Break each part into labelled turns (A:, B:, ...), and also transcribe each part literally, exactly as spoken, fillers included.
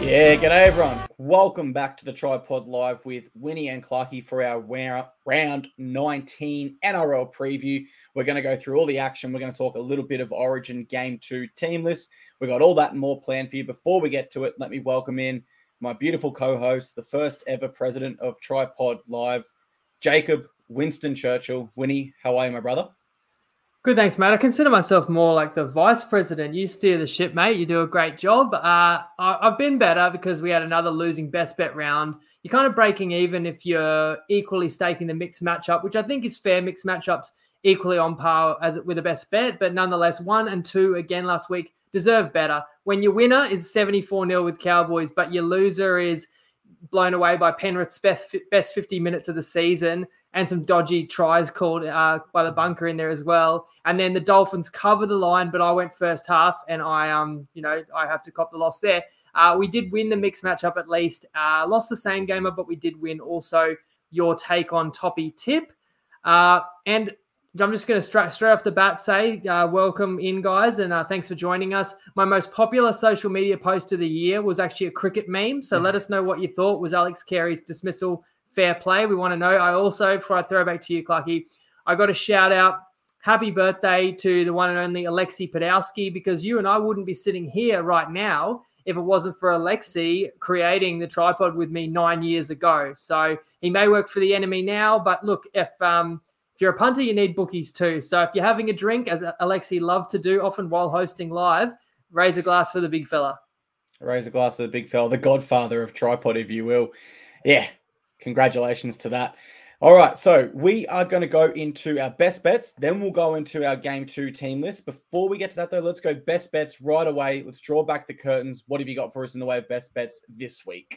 A: Yeah, g'day everyone. Welcome back to the Tripod Live with Winnie and Clarkey for our round nineteen N R L preview. We're going to go through all the action. We're going to talk a little bit of Origin Game two team list. We've got all that and more planned for you. Before we get to it, let me welcome in my beautiful co-host, the first ever president of Tripod Live, Jacob Winston Churchill. Winnie, how are you, my brother?
B: Good, thanks, mate. I consider myself more like the vice president. You steer the ship, mate. You do a great job. Uh, I've been better because we had another losing best bet round. You're kind of breaking even if you're equally staking the mixed matchup, which I think is fair. Mixed matchups equally on par as with the best bet, but nonetheless, one and two again last week deserve better. When your winner is seventy-four nil with Cowboys, but your loser is blown away by Penrith's best, best fifty minutes of the season and some dodgy tries called uh, by the bunker in there as well. And then the Dolphins cover the line, but I went first half and I, um, you know, I have to cop the loss there. Uh, we did win the mixed matchup at least. Uh, lost the same gamer, but we did win also your take on Toppy Tip. Uh, and I'm just going to straight, straight off the bat say uh, welcome in, guys, and uh, thanks for joining us. My most popular social media post of the year was actually a cricket meme, so mm-hmm. Let us know what you thought. Was Alex Carey's dismissal fair play? We want to know. I also, before I throw back to you, Clarky, I got a shout out. Happy birthday to the one and only Alexei Podolsky, because you and I wouldn't be sitting here right now if it wasn't for Alexei creating the tripod with me nine years ago. So he may work for the enemy now, but look, if um, if you're a punter, you need bookies too. So if you're having a drink, as Alexei loved to do often while hosting live, raise a glass for the big fella.
A: Raise a glass for the big fella, the godfather of tripod, if you will. Yeah, congratulations to that. All right, so we are going to go into our best bets. Then we'll go into our game two team list. Before we get to that, though, let's go best bets right away. Let's draw back the curtains. What have you got for us in the way of best bets this week?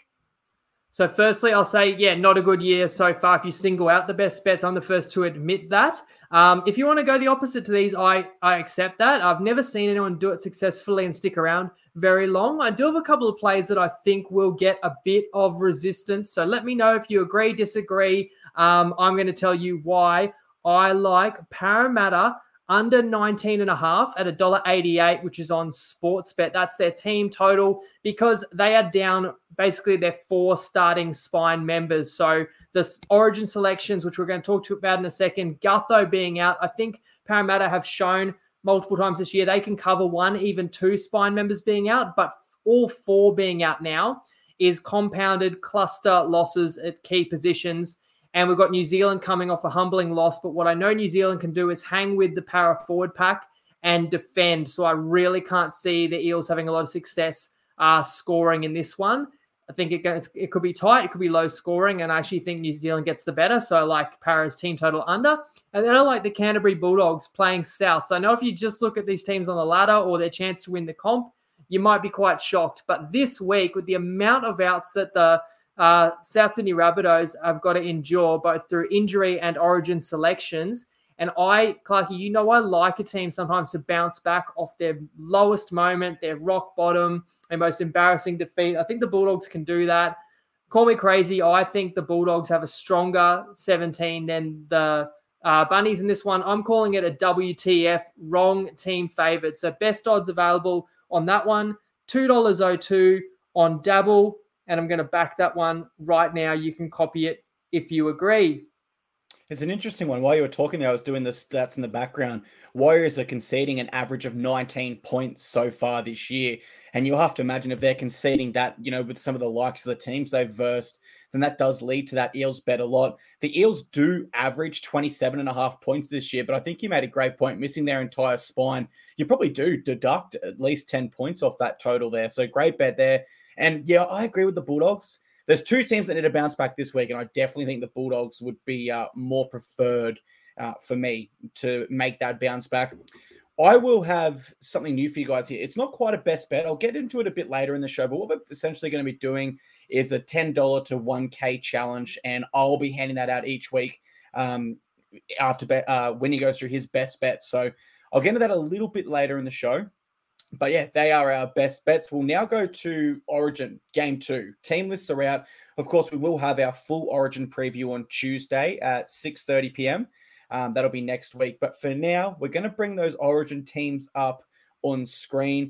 B: So firstly, I'll say, yeah, not a good year so far. If you single out the best bets, I'm the first to admit that. Um, if you want to go the opposite to these, I, I accept that. I've never seen anyone do it successfully and stick around very long. I do have a couple of plays that I think will get a bit of resistance. So let me know if you agree, disagree. Um, I'm going to tell you why I like Parramatta under nineteen and a half at one dollar eighty-eight, which is on Sportsbet. That's their team total because they are down basically their four starting spine members. So the Origin selections, which we're going to talk to about in a second, Gutho being out, I think Parramatta have shown multiple times this year they can cover one, even two spine members being out, but all four being out now is compounded cluster losses at key positions. And we've got New Zealand coming off a humbling loss. But what I know New Zealand can do is hang with the para forward pack and defend. So I really can't see the Eels having a lot of success uh, scoring in this one. I think it goes, it could be tight. It could be low scoring. And I actually think New Zealand gets the better. So I like Para's team total under. And then I like the Canterbury Bulldogs playing South. So I know if you just look at these teams on the ladder or their chance to win the comp, you might be quite shocked. But this week, with the amount of outs that the Uh, South Sydney Rabbitohs have got to endure both through injury and Origin selections. And I, Clarky, you know I like a team sometimes to bounce back off their lowest moment, their rock bottom, their most embarrassing defeat. I think the Bulldogs can do that. Call me crazy. I think the Bulldogs have a stronger seventeen than the uh, Bunnies in this one. I'm calling it a W T F, wrong team favourite. So best odds available on that one, two dollars oh two on Dabble. And I'm going to back that one right now. You can copy it if you agree.
A: It's an interesting one. While you were talking there, I was doing the stats in the background. Warriors are conceding an average of nineteen points so far this year. And you'll have to imagine if they're conceding that, you know, with some of the likes of the teams they've versed, then that does lead to that Eels bet a lot. The Eels do average twenty-seven and a half points this year, but I think you made a great point. Missing their entire spine, you probably do deduct at least ten points off that total there. So great bet there. And yeah, I agree with the Bulldogs. There's two teams that need to bounce back this week, and I definitely think the Bulldogs would be uh, more preferred uh, for me to make that bounce back. I will have something new for you guys here. It's not quite a best bet. I'll get into it a bit later in the show, but what we're essentially going to be doing is a ten dollars to one K challenge, and I'll be handing that out each week um, after be- uh, when he goes through his best bets. So I'll get into that a little bit later in the show. But yeah, they are our best bets. We'll now go to Origin Game two. Team lists are out. Of course, we will have our full Origin preview on Tuesday at six thirty p.m. Um, that'll be next week. But for now, we're going to bring those Origin teams up on screen.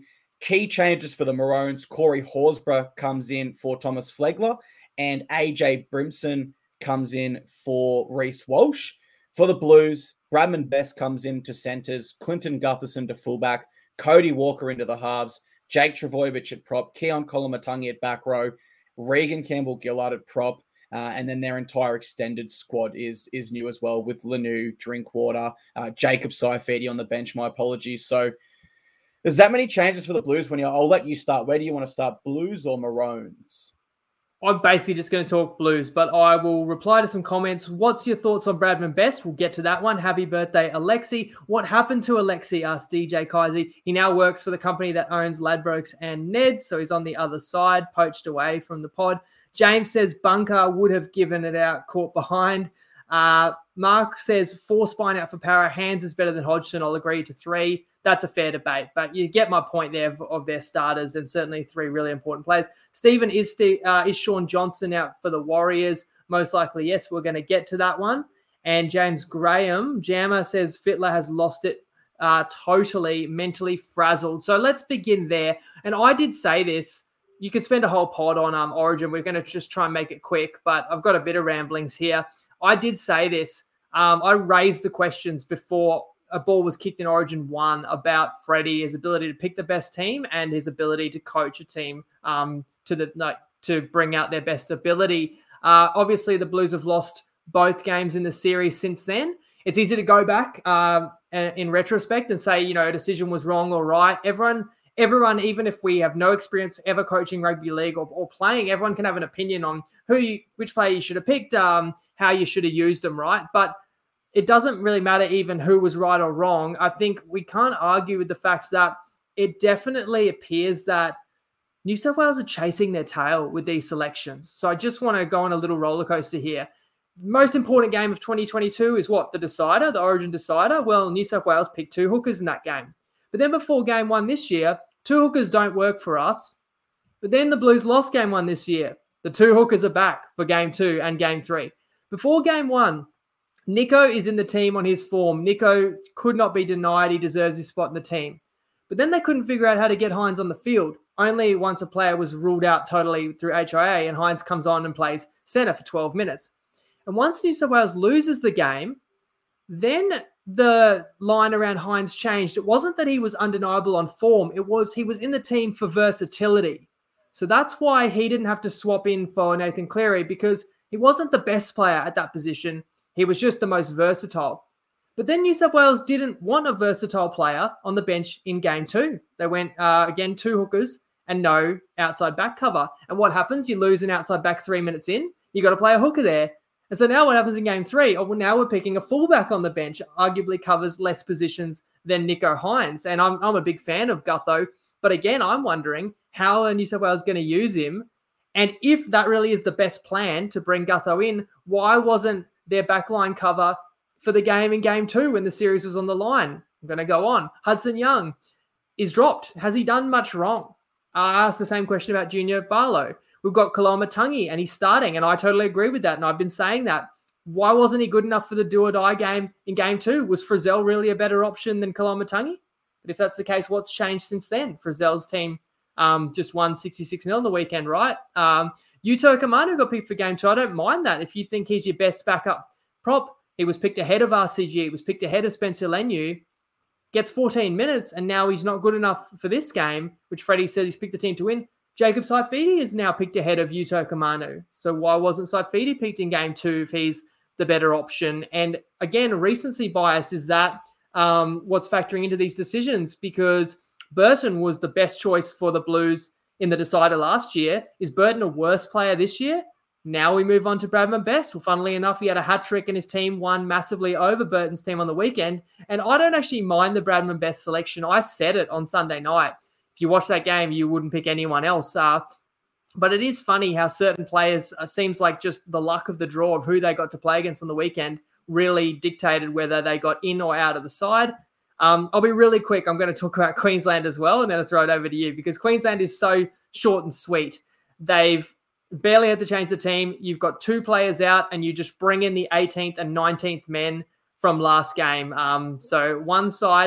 A: Key changes for the Maroons. Corey Horsburgh comes in for Thomas Flegler, and A J Brimson comes in for Reece Walsh. For the Blues, Bradman Best comes into centres, Clinton Gutherson to fullback, Cody Walker into the halves, Jake Trbojevic at prop, Keon Koloamatangi at back row, Regan Campbell-Gillard at prop, uh, and then their entire extended squad is is new as well with Lanu, Drinkwater, uh, Jacob Saifidi on the bench. My apologies. So there's that many changes for the Blues. When you, I'll let you start. Where do you want to start, Blues or Maroons?
B: I'm basically just going to talk Blues, but I will reply to some comments. What's your thoughts on Bradman Best? We'll get to that one. Happy birthday, Alexi. What happened to Alexi? Asked D J Kaisi. He now works for the company that owns Ladbrokes and Neds, so he's on the other side, poached away from the pod. James says Bunker would have given it out, caught behind. Uh, Mark says four spine out for Para. Hands is better than Hodgson. I'll agree to three. That's a fair debate, but you get my point there of, of their starters and certainly three really important players. Stephen, is Steve, uh, is Sean Johnson out for the Warriors? Most likely, yes. We're going to get to that one. And James Graham, Jammer says Fittler has lost it uh, totally, mentally frazzled. So let's begin there. And I did say this. You could spend a whole pod on um, Origin. We're going to just try and make it quick, but I've got a bit of ramblings here. I did say this. Um, I raised the questions before a ball was kicked in Origin one about Freddie, his ability to pick the best team and his ability to coach a team um, to the like, to bring out their best ability. Uh, obviously, the Blues have lost both games in the series since then. It's easy to go back uh, in retrospect and say, you know, a decision was wrong or right. Everyone, everyone, even if we have no experience ever coaching rugby league or, or playing, everyone can have an opinion on who, you, which player you should have picked, um, how you should have used them, right? But it doesn't really matter even who was right or wrong. I think we can't argue with the fact that it definitely appears that New South Wales are chasing their tail with these selections. So I just want to go on a little roller coaster here. Most important game of twenty twenty-two is what? The decider, the Origin decider? Well, New South Wales picked two hookers in that game. But then before game one this year, two hookers don't work for us. But then the Blues lost game one this year. The two hookers are back for game two and game three. Before game one, Nico is in the team on his form. Nico could not be denied. He deserves his spot in the team. But then they couldn't figure out how to get Hines on the field. Only once a player was ruled out totally through H I A and Hines comes on and plays centre for twelve minutes. And once New South Wales loses the game, then the line around Hines changed. It wasn't that he was undeniable on form. It was he was in the team for versatility. So that's why he didn't have to swap in for Nathan Cleary, because he wasn't the best player at that position. He was just the most versatile. But then New South Wales didn't want a versatile player on the bench in game two. They went, uh, again, two hookers and no outside back cover. And what happens? You lose an outside back three minutes in. You got to play a hooker there. And so now what happens in game three? Oh, well, now we're picking a fullback on the bench, arguably covers less positions than Nico Hines. And I'm, I'm a big fan of Gutho. But again, I'm wondering how are New South Wales going to use him? And if that really is the best plan to bring Gutho in, why wasn't their backline cover for the game in game two when the series was on the line? I'm going to go on. Hudson Young is dropped. Has he done much wrong? I asked the same question about Junior Barlow. We've got Koloamatangi and he's starting, and I totally agree with that. And I've been saying that. Why wasn't he good enough for the do or die game in game two? Was Frizzell really a better option than Koloamatangi? But if that's the case, what's changed since then? Frizzell's team um, just won sixty-six nil on the weekend, right? Um, Yuto Kamanu got picked for game two. I don't mind that. If you think he's your best backup prop, he was picked ahead of R C G. He was picked ahead of Spencer Leniu. Gets fourteen minutes, and now he's not good enough for this game, which Freddie said he's picked the team to win. Jacob Saifidi is now picked ahead of Yuto Kamanu. So why wasn't Saifidi picked in game two if he's the better option? And again, recency bias is that um, what's factoring into these decisions, because Burton was the best choice for the Blues in the decider last year. Is Burton a worse player this year? Now we move on to Bradman Best. Well, funnily enough, he had a hat trick and his team won massively over Burton's team on the weekend. And I don't actually mind the Bradman Best selection. I said it on Sunday night. If you watch that game, you wouldn't pick anyone else. Uh, but it is funny how certain players, uh, seems like just the luck of the draw of who they got to play against on the weekend really dictated whether they got in or out of the side. Um, I'll be really quick. I'm going to talk about Queensland as well, and then I'll throw it over to you, because Queensland is so short and sweet. They've barely had to change the team. You've got two players out, and you just bring in the eighteenth and nineteenth men from last game. Um, so one side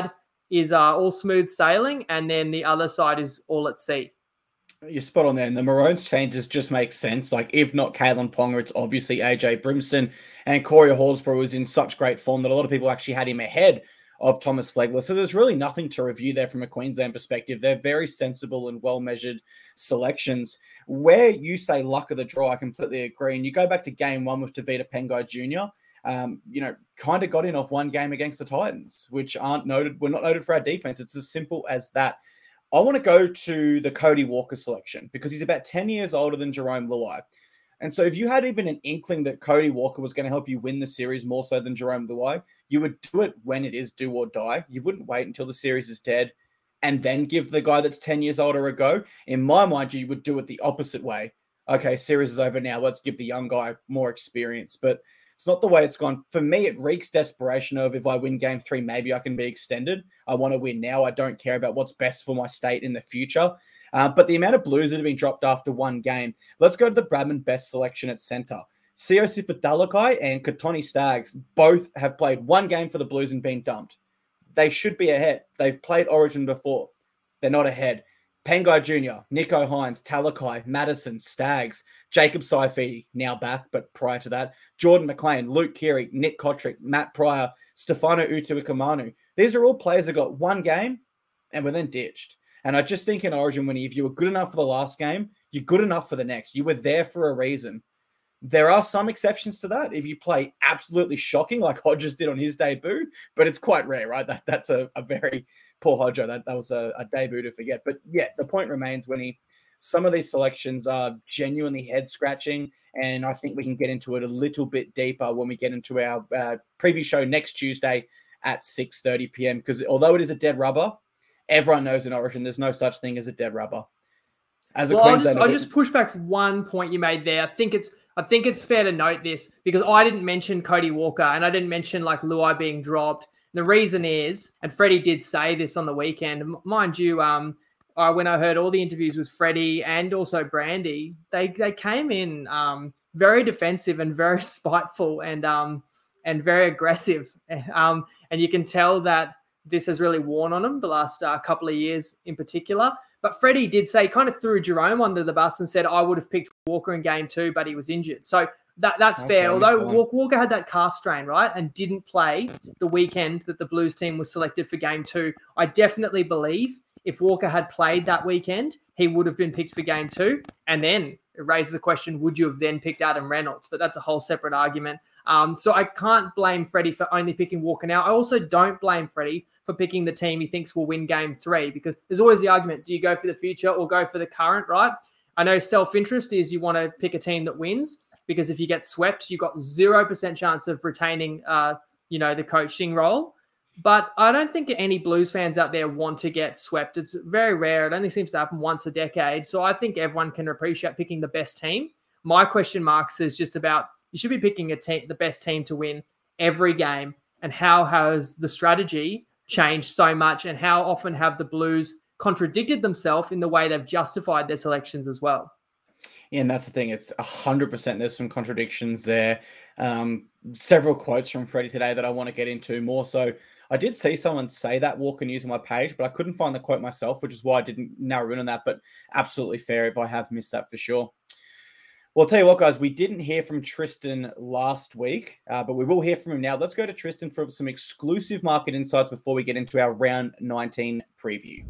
B: is uh, all smooth sailing, and then the other side is all at sea.
A: You're spot on there. And the Maroons changes just make sense. Like, if not Kalen Ponga, it's obviously A J Brimson, and Corey Horsburgh was in such great form that a lot of people actually had him ahead of Thomas Flegler. So there's really nothing to review there from a Queensland perspective. They're very sensible and well-measured selections. Where you say luck of the draw, I completely agree. And you go back to game one with Tevita Pengai Junior, um, you know, kind of got in off one game against the Titans, which aren't noted. We're not noted for our defense. It's as simple as that. I want to go to the Cody Walker selection because he's about ten years older than Jerome Luai. And so if you had even an inkling that Cody Walker was going to help you win the series more so than Jerome Luai, you would do it when it is do or die. You wouldn't wait until the series is dead and then give the guy that's ten years older a go. In my mind, you would do it the opposite way. Okay, series is over now. Let's give the young guy more experience. But it's not the way it's gone. For me, it reeks desperation of, if I win game three, maybe I can be extended. I want to win now. I don't care about what's best for my state in the future. Uh, but the amount of Blues that have been dropped after one game. Let's go to the Bradman best selection at centre. Siosifa Dalakai and Katoni Staggs both have played one game for the Blues and been dumped. They should be ahead. They've played Origin before. They're not ahead. Pengai Junior, Nico Hines, Talakai, Madison, Staggs, Jacob Saifidi, now back, but prior to that, Jordan McLean, Luke Keary, Nick Kotrick, Matt Pryor, Stefano Utuikamanu. These are all players that got one game and were then ditched. And I just think in Origin, when if you were good enough for the last game, you're good enough for the next. You were there for a reason. There are some exceptions to that. If you play absolutely shocking, like Hodges did on his debut, but it's quite rare, right? That That's a, a very poor Hodjo. That, that was a, a debut to forget. But yeah, the point remains when he, some of these selections are genuinely head-scratching, and I think we can get into it a little bit deeper when we get into our uh, preview show next Tuesday at six thirty p.m. Because although it is a dead rubber, everyone knows in Origin there's no such thing as a dead rubber. As a
B: well, I'll just,
A: Queenslander,
B: I'll just push back one point you made there. I think it's I think it's fair to note this because I didn't mention Cody Walker and I didn't mention like Luai being dropped. The reason is, and Freddie did say this on the weekend, mind you, um, uh, when I heard all the interviews with Freddie and also Brandy, they they came in um, very defensive and very spiteful and um, and very aggressive. Um, and you can tell that this has really worn on them the last uh, couple of years in particular. But Freddie did say, kind of threw Jerome under the bus and said, I would have picked Walker in game two, but he was injured. So that that's okay, fair. Although Walker, Walker had that calf strain, right, and didn't play the weekend that the Blues team was selected for game two, I definitely believe if Walker had played that weekend, he would have been picked for game two. And then it raises the question, would you have then picked Adam Reynolds? But that's a whole separate argument. Um, so I can't blame Freddie for only picking Walker now. I also don't blame Freddie for picking the team he thinks will win game three, because there's always the argument, do you go for the future or go for the current, right? I know self-interest is you want to pick a team that wins, because if you get swept, you've got zero percent chance of retaining, uh, you know, the coaching role. But I don't think any Blues fans out there want to get swept. It's very rare. It only seems to happen once a decade. So I think everyone can appreciate picking the best team. My question marks is just about, you should be picking a team, the best team to win every game. And how has the strategy changed so much, and how often have the Blues contradicted themselves in the way they've justified their selections as well?
A: Yeah, and that's the thing. It's one hundred percent there's some contradictions there. Um, several quotes from Freddie today that I want to get into more. So I did see someone say that Walker News on my page, but I couldn't find the quote myself, which is why I didn't narrow in on that. But absolutely fair if I have missed that for sure. Well, I'll tell you what, guys, we didn't hear from Tristan last week, uh, but we will hear from him now. Let's go to Tristan for some exclusive market insights before we get into our round nineteen preview.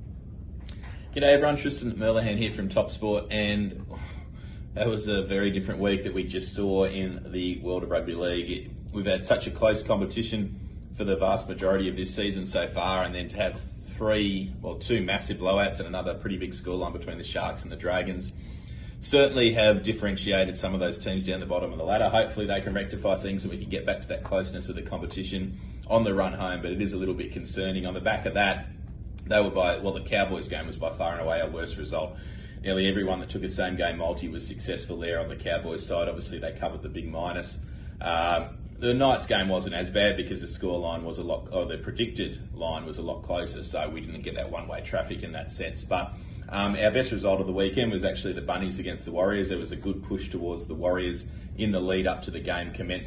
C: G'day, everyone. Tristan Merlehan here from Top Sport, and that was a very different week that we just saw in the world of rugby league. We've had such a close competition for the vast majority of this season so far, and then to have three, well, two massive blowouts and another pretty big scoreline between the Sharks and the Dragons certainly have differentiated some of those teams down the bottom of the ladder. Hopefully they can rectify things and we can get back to that closeness of the competition on the run home, but it is a little bit concerning. On the back of that, they were by, well, the Cowboys game was by far and away our worst result. Nearly everyone that took a same game multi was successful there on the Cowboys side. Obviously they covered the big minus. Um, the Knights game wasn't as bad because the score line was a lot, or the predicted line was a lot closer, so we didn't get that one-way traffic in that sense. But Um, our best result of the weekend was actually the Bunnies against the Warriors. There was a good push towards the Warriors in the lead up to the game commencing.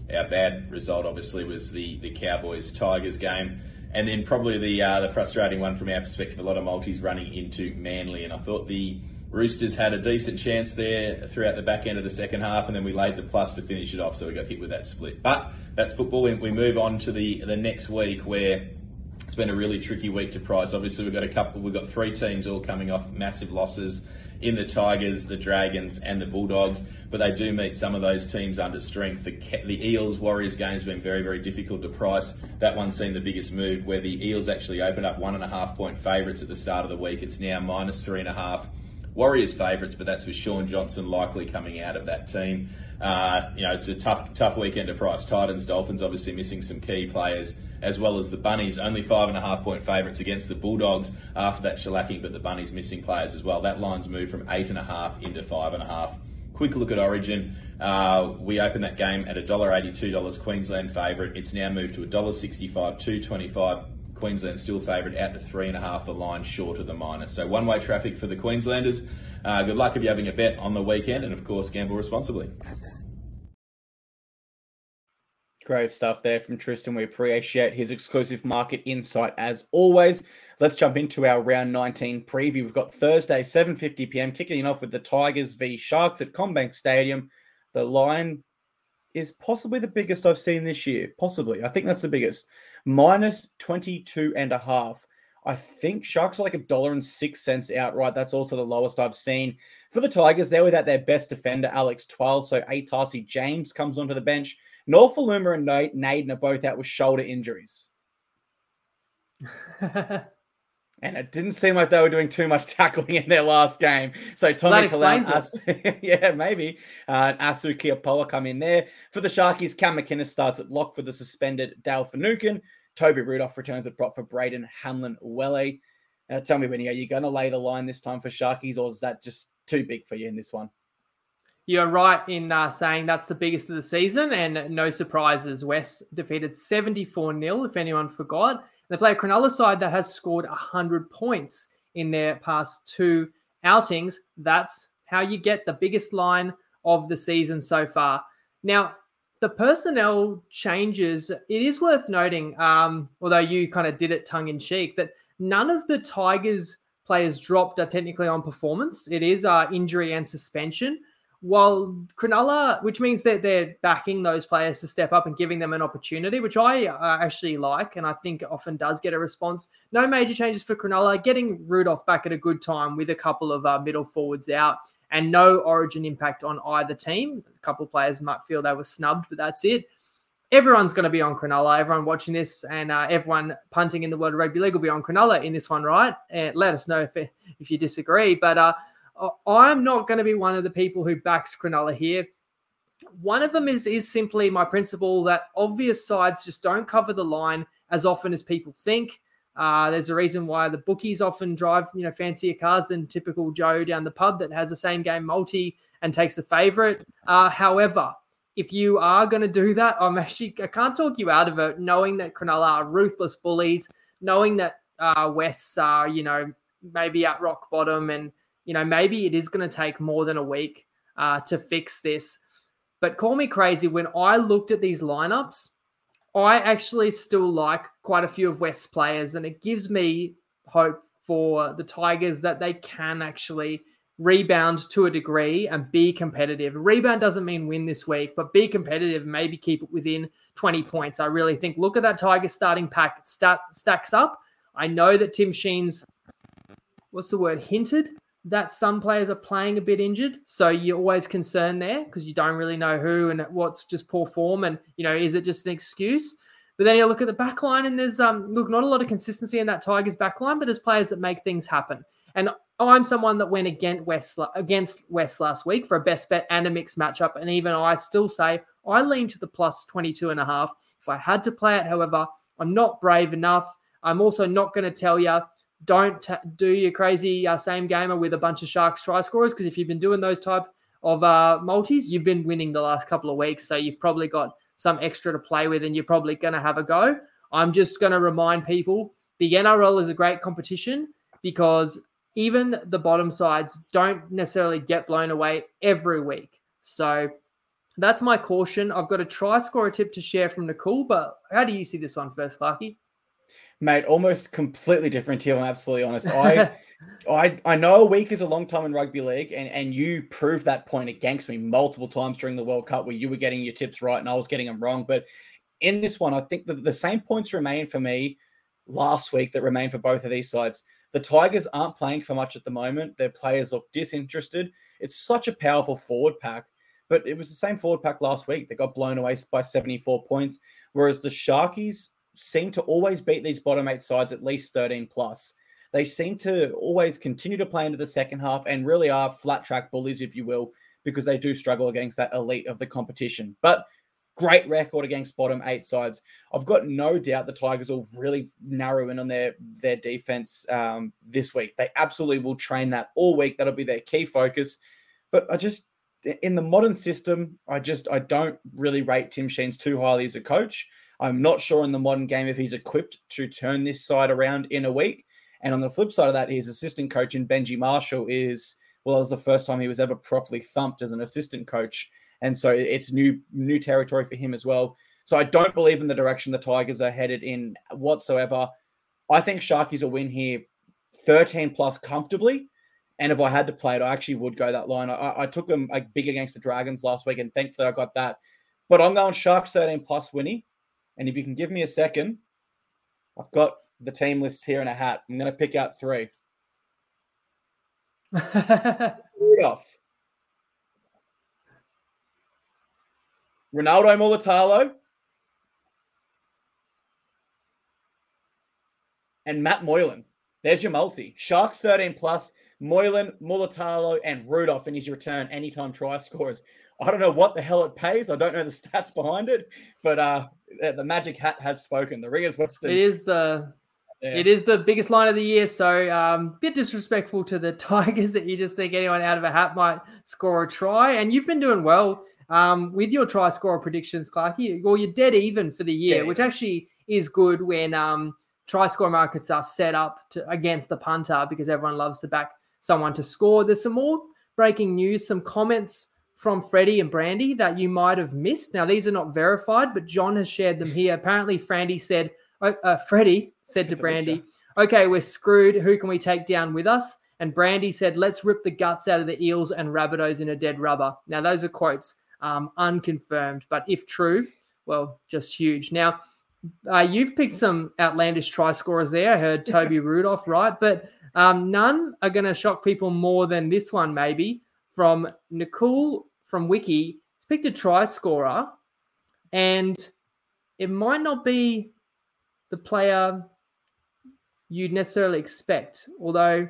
C: Our bad result, obviously, was the, the Cowboys-Tigers game. And then probably the uh, the frustrating one from our perspective, a lot of multis running into Manly. And I thought the Roosters had a decent chance there throughout the back end of the second half, and then we laid the plus to finish it off, so we got hit with that split. But that's football. We, we move on to the, the next week, where it's been a really tricky week to price. Obviously, we've got a couple. We've got three teams all coming off massive losses in the Tigers, the Dragons, and the Bulldogs. But they do meet some of those teams under strength. The, the Eels Warriors game's been very, very difficult to price. That one's seen the biggest move, where the Eels actually opened up one and a half point favourites at the start of the week. It's now minus three and a half. Warriors favourites, but that's with Sean Johnson likely coming out of that team. Uh, you know, it's a tough, tough weekend to price. Titans, Dolphins, obviously missing some key players, as well as the Bunnies, only five and a half point favourites against the Bulldogs after that shellacking, but the Bunnies missing players as well. That line's moved from eight and a half into five and a half. Quick look at Origin. Uh, we opened that game at one dollar eighty-two, Queensland favourite. It's now moved to one dollar sixty-five, two twenty-five. Queensland still favourite out to three and a half, the line short of the minus. So one-way traffic for the Queenslanders. Uh, good luck if you're having a bet on the weekend, and of course, gamble responsibly.
A: Great stuff there from Tristan. We appreciate his exclusive market insight as always. Let's jump into our round nineteen preview. We've got Thursday, seven fifty p.m, kicking off with the Tigers v Sharks at CommBank Stadium. The line is possibly the biggest I've seen this year. Possibly. I think that's the biggest. Minus twenty-two and a half. I think Sharks are like a dollar and six cents outright. That's also the lowest I've seen. For the Tigers, they're without their best defender, Alex Twal. So Atasi James comes onto the bench. Norfoluma and Naden are both out with shoulder injuries. And it didn't seem like they were doing too much tackling in their last game. So Tommy Talau, Asu, yeah, maybe. Uh, Asu Kiapoa come in there. For the Sharkies, Cam McInnes starts at lock for the suspended Dale Finucane. Toby Rudolph returns at prop for Braden Hamlin-Uele. Now tell me, Benny, are you going to lay the line this time for Sharkies, or is that just too big for you in this one?
B: You're right in uh, saying that's the biggest of the season, and no surprises. West defeated seventy-four nil, if anyone forgot. They play a Cronulla side that has scored one hundred points in their past two outings. That's how you get the biggest line of the season so far. Now, the personnel changes, it is worth noting, um, although you kind of did it tongue-in-cheek, that none of the Tigers players dropped are technically on performance. It is uh, injury and suspension. While Cronulla, which means that they're backing those players to step up and giving them an opportunity, which I uh, actually like, and I think often does get a response. No major changes for Cronulla, getting Rudolph back at a good time with a couple of uh, middle forwards out, and no origin impact on either team. A couple of players might feel they were snubbed, but that's it. Everyone's going to be on Cronulla. Everyone watching this and uh, everyone punting in the World Rugby League will be on Cronulla in this one, right? And let us know if, if you disagree. But uh, I'm not going to be one of the people who backs Cronulla here. One of them is, is simply my principle that obvious sides just don't cover the line as often as people think. Uh, there's a reason why the bookies often drive, you know, fancier cars than typical Joe down the pub that has the same game multi and takes the favorite. Uh, however, if you are going to do that, I'm actually, I can't talk you out of it, knowing that Cronulla are ruthless bullies, knowing that uh, Wests are, you know, maybe at rock bottom, and you know, maybe it is going to take more than a week uh, to fix this. But call me crazy, when I looked at these lineups, I actually still like quite a few of West's players, and it gives me hope for the Tigers that they can actually rebound to a degree and be competitive. Rebound doesn't mean win this week, but be competitive, maybe keep it within twenty points. I really think, look at that Tigers starting pack. It stat, stacks up. I know that Tim Sheen's, what's the word, hinted that some players are playing a bit injured. So you're always concerned there because you don't really know who and what's just poor form. And, you know, is it just an excuse? But then you look at the back line and there's, um, look, not a lot of consistency in that Tigers back line, but there's players that make things happen. And I'm someone that went against West, against West last week for a best bet and a mixed matchup. And even I still say I lean to the plus twenty-two and a half. If I had to play it, however, I'm not brave enough. I'm also not going to tell you, don't t- do your crazy uh, same gamer with a bunch of Sharks try scorers, because if you've been doing those type of uh, multis, you've been winning the last couple of weeks. So you've probably got some extra to play with and you're probably going to have a go. I'm just going to remind people the N R L is a great competition because even the bottom sides don't necessarily get blown away every week. So That's my caution. I've got a try scorer tip to share from Nicole, but how do you see this one first, Clarky?
A: Mate, almost completely different here. I'm absolutely honest. I, I, I know a week is a long time in rugby league, and, and you proved that point against me multiple times during the World Cup where you were getting your tips right and I was getting them wrong. But in this one, I think that the same points remain for me last week that remain for both of these sides. The Tigers aren't playing for much at the moment. Their players look disinterested. It's such a powerful forward pack, but it was the same forward pack last week. They got blown away by seventy-four points, whereas the Sharkies seem to always beat these bottom eight sides at least thirteen plus. They seem to always continue to play into the second half and really are flat track bullies, if you will, because they do struggle against that elite of the competition. But great record against bottom eight sides. I've got no doubt the Tigers will really narrow in on their, their defense um, this week. They absolutely will train that all week. That'll be their key focus. But I just, in the modern system, I just, I don't really rate Tim Sheens too highly as a coach. I'm not sure in the modern game if he's equipped to turn this side around in a week. And on the flip side of that, his assistant coach in Benji Marshall is, well, it was the first time he was ever properly thumped as an assistant coach. And so it's new new territory for him as well. So I don't believe in the direction the Tigers are headed in whatsoever. I think Sharkies will win here thirteen plus comfortably. And if I had to play it, I actually would go that line. I, I took them like big against the Dragons last week, and thankfully I got that. But I'm going Sharks thirteen plus winning. And if you can give me a second, I've got the team list here in a hat. I'm going to pick out three. Rudolph. Ronaldo Mulatalo. And Matt Moylan. There's your multi. Sharks thirteen plus, Moylan, Mulatalo, and Rudolph in his return anytime try scorers. I don't know what the hell it pays. I don't know the stats behind it, but uh, the magic hat has spoken. The Ringers Western.
B: It is the yeah. it is the biggest line of the year. So um, bit disrespectful to the Tigers that you just think anyone out of a hat might score a try. And you've been doing well um, with your try scorer predictions, Clarky. Well, you're dead even for the year, yeah, which actually is good when um, try score markets are set up to, against the punter because everyone loves to back someone to score. There's some more breaking news, some comments from Freddie and Brandy that you might have missed. Now, these are not verified, but John has shared them here. Apparently, Frandy said, uh, Freddie said to Brandy, okay, we're screwed. Who can we take down with us? And Brandy said, let's rip the guts out of the Eels and Rabbitohs in a dead rubber. Now, those are quotes um, unconfirmed, but if true, well, just huge. Now, uh, you've picked some outlandish try scorers there. I heard Toby Rudolph, right? But um, none are going to shock people more than this one, maybe. From Nicole from Wiki, picked a try scorer, and it might not be the player you'd necessarily expect. Although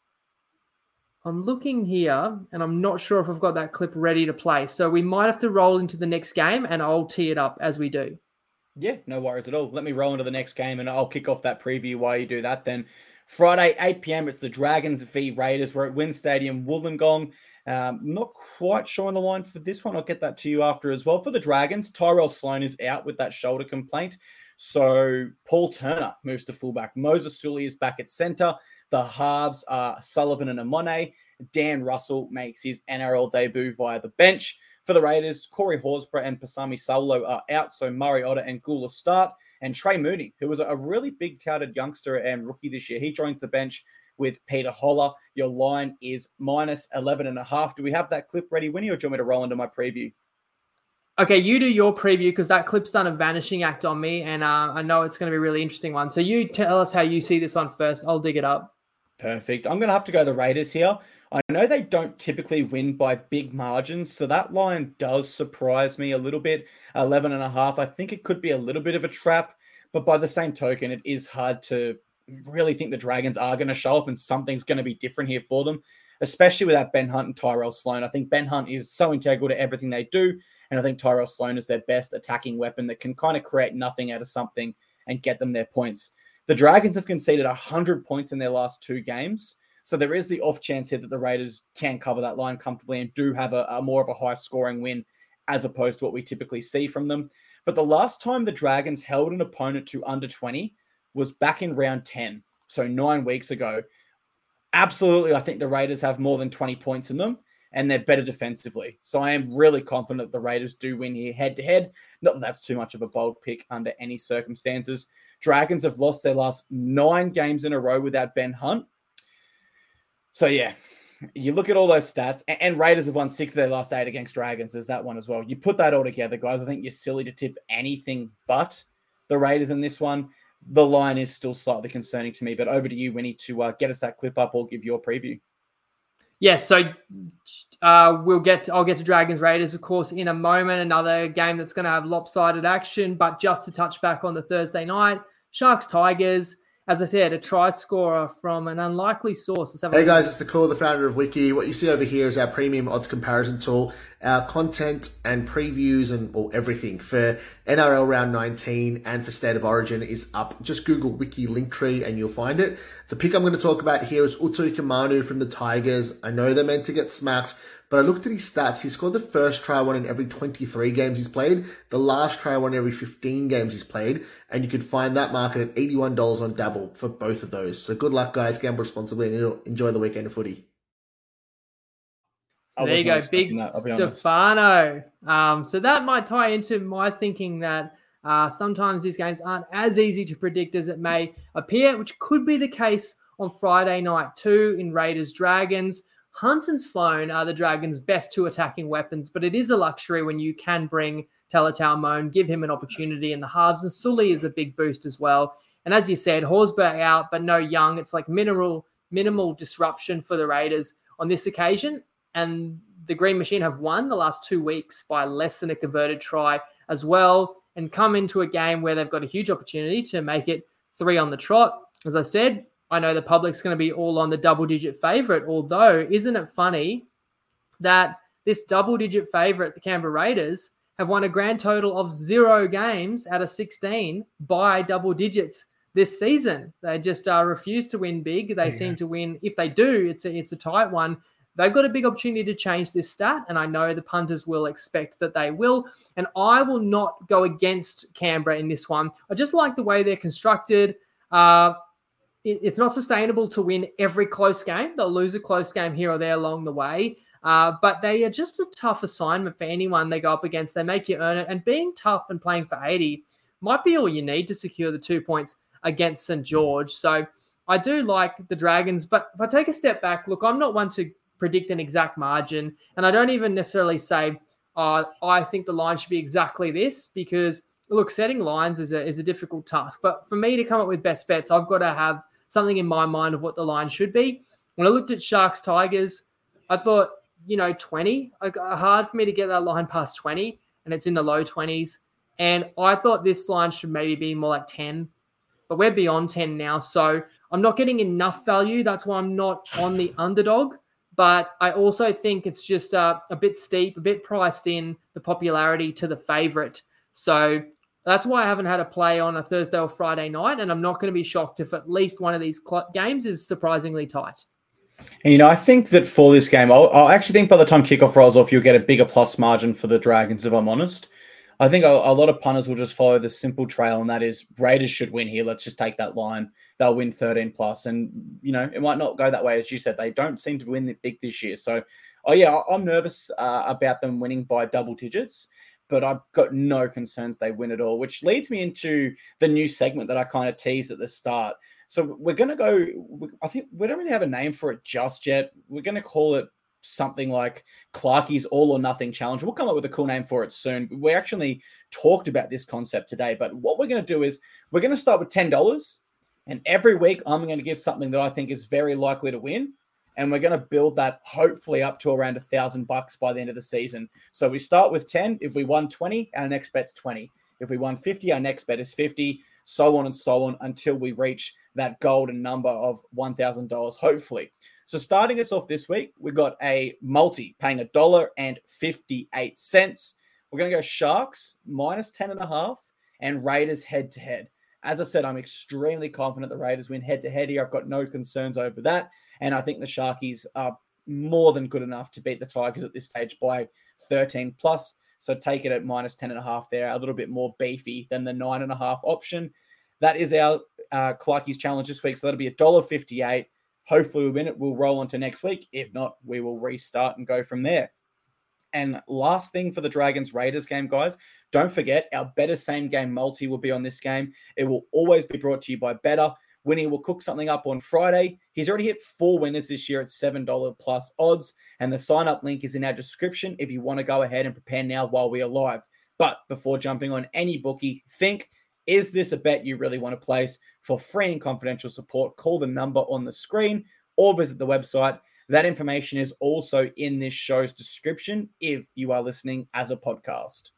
B: I'm looking here, and I'm not sure if I've got that clip ready to play. So we might have to roll into the next game, and I'll tee it up as we do.
A: Yeah, no worries at all. Let me roll into the next game, and I'll kick off that preview while you do that then. Friday, eight p.m., it's the Dragons v Raiders. We're at Wynn Stadium, Wollongong. Um, not quite sure on the line for this one. I'll get that to you after as well. For the Dragons, Tyrell Sloan is out with that shoulder complaint. So Paul Turner moves to fullback. Moses Sully is back at centre. The halves are Sullivan and Amone. Dan Russell makes his N R L debut via the bench. For the Raiders, Corey Horsburgh and Pasami Saulo are out. So Murray Otter and Gula start. And Trey Mooney, who was a really big touted youngster and rookie this year, he joins the bench with Peter Holler. Your line is minus eleven and a half. Do we have that clip ready, Winnie, or do you want me to roll into my preview?
B: Okay, you do your preview because that clip's done a vanishing act on me, and uh, I know it's going to be a really interesting one. So you tell us how you see this one first. I'll dig it up.
A: Perfect. I'm going to have to go the Raiders here. I know they don't typically win by big margins, so that line does surprise me a little bit. eleven and a half. I think it could be a little bit of a trap, but by the same token, it is hard to really think the Dragons are going to show up and something's going to be different here for them, especially without Ben Hunt and Tyrell Sloan. I think Ben Hunt is so integral to everything they do, and I think Tyrell Sloan is their best attacking weapon that can kind of create nothing out of something and get them their points. The Dragons have conceded one hundred points in their last two games, so there is the off chance here that the Raiders can cover that line comfortably and do have a, a more of a high-scoring win as opposed to what we typically see from them. But the last time the Dragons held an opponent to under twenty was back in round ten, so nine weeks ago. Absolutely, I think the Raiders have more than twenty points in them, and they're better defensively. So I am really confident the Raiders do win here head-to-head. Not that that's too much of a bold pick under any circumstances. Dragons have lost their last nine games in a row without Ben Hunt. So, yeah, you look at all those stats, and Raiders have won six of their last eight against Dragons. There's that one as well. You put that all together, guys, I think you're silly to tip anything but the Raiders in this one. The line is still slightly concerning to me, but over to you, Winnie, to uh, get us that clip up or give your preview.
B: Yes, so uh, we'll get. To, I'll get to Dragons Raiders, of course, in a moment. Another game that's going to have lopsided action. But just to touch back on the Thursday night, Sharks Tigers. As I said, a try scorer from an unlikely source. Let's have a
D: hey
B: look.
D: guys, it's Nicole, the founder of Wiki. What you see over here is our premium odds comparison tool, our content and previews and well, everything for N R L round nineteen and for State of Origin is up. Just Google Wiki Linktree and you'll find it. The pick I'm going to talk about here is Utu Kamanu from the Tigers. I know they're meant to get smacked, but I looked at his stats. He scored the first try one in every twenty-three games he's played, the last try one in every fifteen games he's played, and you could find that market at eighty-one dollars on Dabble for both of those. So good luck, guys. Gamble responsibly and enjoy the weekend of footy.
B: There you go, big Stefano. Um, so that might tie into my thinking that uh, sometimes these games aren't as easy to predict as it may appear, which could be the case on Friday night too in Raiders Dragons. Hunt and Sloan are the Dragons' best two attacking weapons, but it is a luxury when you can bring Talatau Moan, give him an opportunity in the halves, and Sully is a big boost as well. And as you said, Horsburgh out, but no Young. It's like minimal, minimal disruption for the Raiders on this occasion. And the Green Machine have won the last two weeks by less than a converted try as well, and come into a game where they've got a huge opportunity to make it three on the trot. As I said, I know the public's going to be all on the double-digit favourite, although isn't it funny that this double-digit favourite, the Canberra Raiders, have won a grand total of zero games out of sixteen by double digits this season. They just uh, refuse to win big. They yeah. seem to win. If they do, it's a, it's a tight one. They've got a big opportunity to change this stat, and I know the punters will expect that they will. And I will not go against Canberra in this one. I just like the way they're constructed. Uh, it, it's not sustainable to win every close game. They'll lose a close game here or there along the way. Uh, but they are just a tough assignment for anyone they go up against. They make you earn it. And being tough and playing for eighty might be all you need to secure the two points against Saint George. So I do like the Dragons. But if I take a step back, look, I'm not one to predict an exact margin. And I don't even necessarily say, uh, I think the line should be exactly this, because, look, setting lines is a, is a difficult task. But for me to come up with best bets, I've got to have something in my mind of what the line should be. When I looked at Sharks Tigers, I thought, you know, twenty, hard for me to get that line past twenty, and it's in the low twenties. And I thought this line should maybe be more like ten, but we're beyond ten now. So I'm not getting enough value. That's why I'm not on the underdog. But I also think it's just uh, a bit steep, a bit priced in the popularity to the favorite. So that's why I haven't had a play on a Thursday or Friday night. And I'm not going to be shocked if at least one of these cl- games is surprisingly tight.
A: And, you know, I think that for this game, I'll, I'll actually think by the time kickoff rolls off, you'll get a bigger plus margin for the Dragons, if I'm honest. I think a, a lot of punters will just follow the simple trail, and that is Raiders should win here. Let's just take that line. They'll win thirteen plus. And, you know, it might not go that way. As you said, they don't seem to win the big this year. So, oh, yeah, I'm nervous uh, about them winning by double digits, but I've got no concerns they win at all, which leads me into the new segment that I kind of teased at the start. So we're going to go, I think we don't really have a name for it just yet. We're going to call it something like Clarkie's All or Nothing Challenge. We'll come up with a cool name for it soon. We actually talked about this concept today, but what we're going to do is we're going to start with ten dollars, and every week I'm going to give something that I think is very likely to win, and we're going to build that hopefully up to around a thousand bucks by the end of the season. So we start with ten. If we won twenty, our next bet's twenty. If we won fifty, our next bet is fifty, so on and so on until we reach that golden number of one thousand dollars, hopefully. So starting us off this week, we've got a multi paying one dollar and fifty-eight cents. We're going to go Sharks minus ten and a half and Raiders head to head. As I said, I'm extremely confident the Raiders win head to head here. I've got no concerns over that. And I think the Sharkies are more than good enough to beat the Tigers at this stage by thirteen plus. So take it at minus ten and a half there, a little bit more beefy than the nine and a half option. That is our uh, Clarkie's challenge this week. So that'll be one dollar fifty-eight. Hopefully we win it. We'll roll on to next week. If not, we will restart and go from there. And last thing for the Dragons Raiders game, guys, don't forget our Better Same Game multi will be on this game. It will always be brought to you by Better. Winnie will cook something up on Friday. He's already hit four winners this year at seven dollars plus odds. And the sign-up link is in our description if you want to go ahead and prepare now while we are live. But before jumping on any bookie, think, is this a bet you really want to place? For free and confidential support, call the number on the screen or visit the website. That information is also in this show's description if you are listening as a podcast.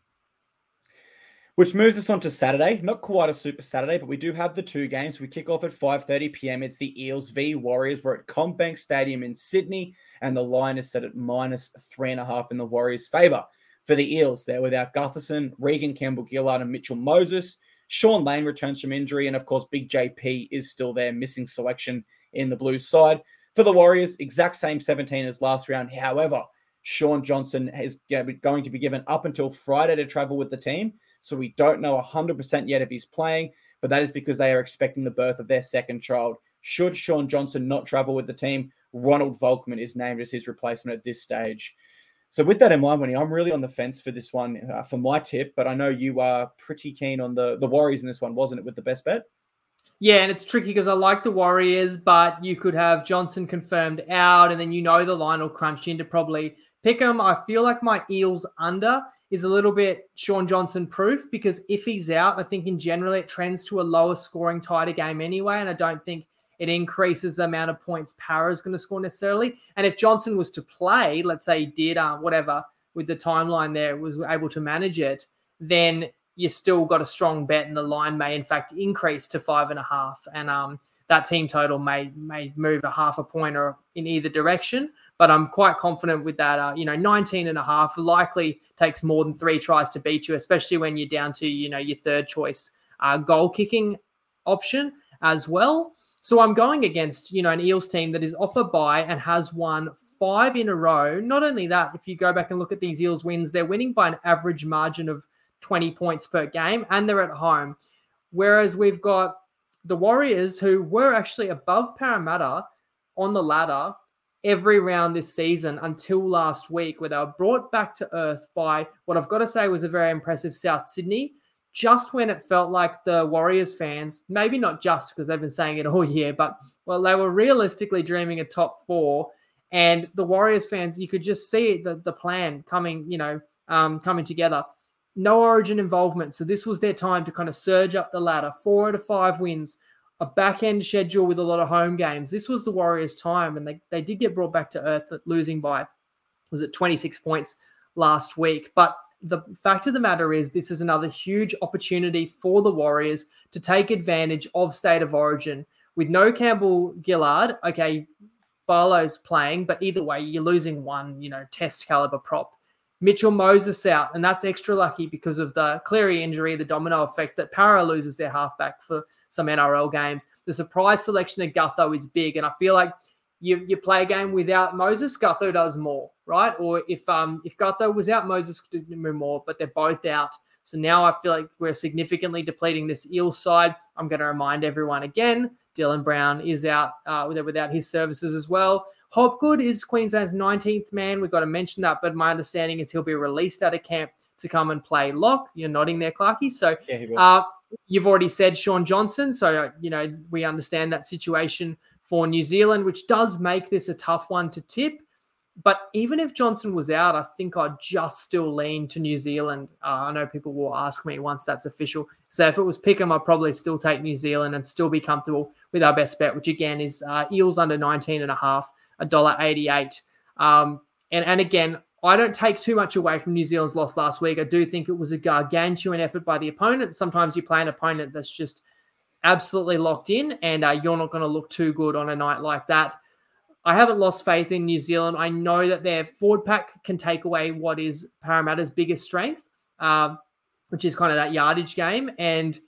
A: Which moves us on to Saturday. Not quite a super Saturday, but we do have the two games. We kick off at five thirty p.m. It's the Eels v Warriors. We're at CommBank Stadium in Sydney, and the line is set at minus three and a half in the Warriors' favour. For the Eels, they're without Gutherson, Regan Campbell-Gillard, and Mitchell Moses. Sean Lane returns from injury, and of course, Big J P is still there, missing selection in the Blues side. For the Warriors, exact same seventeen as last round. However, Sean Johnson is going to be given up until Friday to travel with the team. So we don't know one hundred percent yet if he's playing, but that is because they are expecting the birth of their second child. Should Sean Johnson not travel with the team, Ronald Volkman is named as his replacement at this stage. So with that in mind, Winnie, I'm really on the fence for this one uh, for my tip, but I know you are pretty keen on the, the Warriors in this one, wasn't it, with the best bet?
B: Yeah, and it's tricky because I like the Warriors, but you could have Johnson confirmed out, and then you know the line will crunch in to probably pick him. I feel like my Eels under is a little bit Sean Johnson proof, because if he's out, I think in general it trends to a lower scoring, tighter game anyway, and I don't think it increases the amount of points Para is going to score necessarily. And if Johnson was to play, let's say he did uh, whatever with the timeline there, was able to manage it, then you still got a strong bet, and the line may in fact increase to five and a half. And um, that team total may may move a half a point or in either direction. But I'm quite confident with that. Uh, you know, nineteen and a half likely takes more than three tries to beat you, especially when you're down to, you know, your third choice uh, goal kicking option as well. So I'm going against, you know, an Eels team that is off a bye and has won five in a row. Not only that, if you go back and look at these Eels wins, they're winning by an average margin of twenty points per game, and they're at home. Whereas we've got the Warriors, who were actually above Parramatta on the ladder every round this season until last week, where they were brought back to earth by what I've got to say was a very impressive South Sydney, just when it felt like the Warriors fans, maybe not just because they've been saying it all year, but well, they were realistically dreaming a top four, and the Warriors fans, you could just see the, the plan coming, you know, um, coming together. No Origin involvement. So this was their time to kind of surge up the ladder. Four out of five wins, a back-end schedule with a lot of home games. This was the Warriors' time, and they, they did get brought back to earth, losing by, was it twenty-six points last week. But the fact of the matter is this is another huge opportunity for the Warriors to take advantage of State of Origin. With no Campbell-Gillard, okay, Barlow's playing, but either way, you're losing one, you know, test caliber prop. Mitchell Moses out, and that's extra lucky because of the Cleary injury, the domino effect that Para loses their halfback for some N R L games. The surprise selection of Gutho is big, and I feel like you you play a game without Moses, Gutho does more, right? Or if um if Gutho was out, Moses could do more, but they're both out. So now I feel like we're significantly depleting this Eels side. I'm going to remind everyone again, Dylan Brown is out uh, without his services as well. Hopgood is Queensland's nineteenth man. We've got to mention that, but my understanding is he'll be released out of camp to come and play lock. You're nodding there, Clarkey. So yeah, uh, you've already said Sean Johnson. So, you know, we understand that situation for New Zealand, which does make this a tough one to tip. But even if Johnson was out, I think I'd just still lean to New Zealand. Uh, I know people will ask me once that's official. So if it was Pickham, I'd probably still take New Zealand and still be comfortable with our best bet, which again is uh, Eels under nineteen and a half, one dollar eighty-eight. Um, and, and again, I don't take too much away from New Zealand's loss last week. I do think it was a gargantuan effort by the opponent. Sometimes you play an opponent that's just absolutely locked in, and uh, you're not going to look too good on a night like that. I haven't lost faith in New Zealand. I know that their forward pack can take away what is Parramatta's biggest strength, uh, which is kind of that yardage game. And